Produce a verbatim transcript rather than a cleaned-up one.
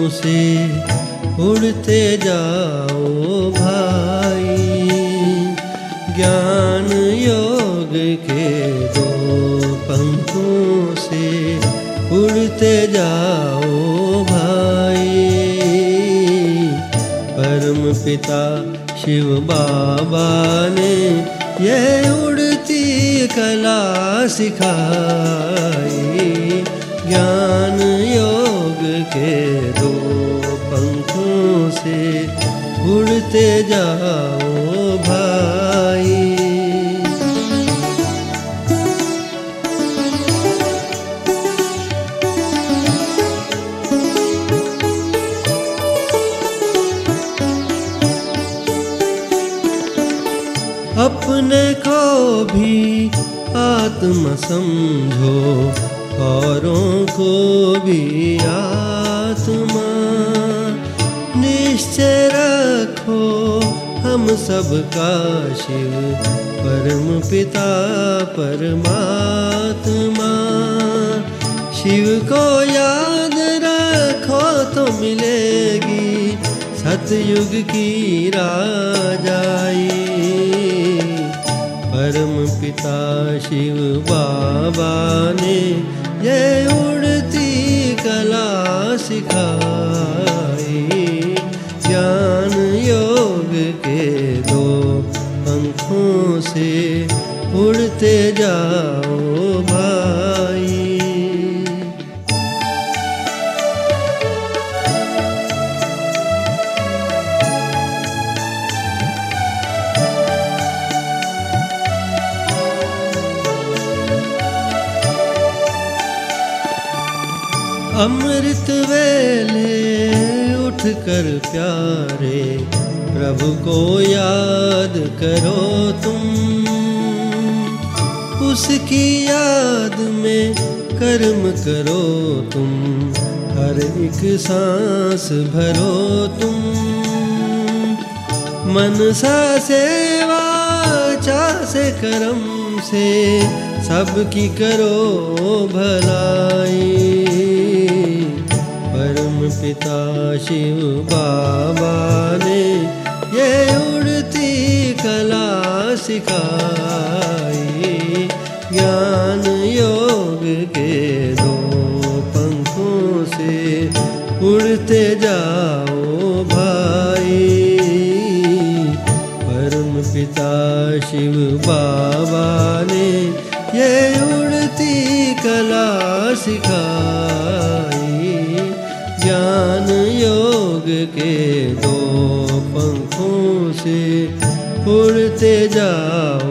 से उड़ते जाओ भाई। ज्ञान योग के दो पंखों से उड़ते जाओ भाई। परम पिता शिव बाबा ने ये उड़ती कला सिखाई। ज्ञान योग के दो पंखों से उड़ते जाओ भाई। अपने को भी आत्मा समझो, औरों को भी आत्मा। निश्चय रखो हम सब का शिव परम पिता परमात्मा। शिव को याद रखो तो मिलेगी सतयुग की राजाई। परम पिता शिव बाबा ने ये उड़ती कला सिखाई। ज्ञान योग के दो पंखों से उड़ते जाओ भाई। अमृत वेले उठ कर प्यारे प्रभु को याद करो तुम। उसकी याद में कर्म करो तुम, हर एक सांस भरो तुम। मनसा सेवा चा से कर्म से सबकी करो भलाई। परम पिता शिव बाबा ने ये उड़ती कला सिखाई। ज्ञान योग के दो पंखों से उड़ते जाओ भाई। परम पिता शिव बाबा ने ये उड़ती कला सिखाई। ज्ञान योग के दो पंखों से उड़ते जाओ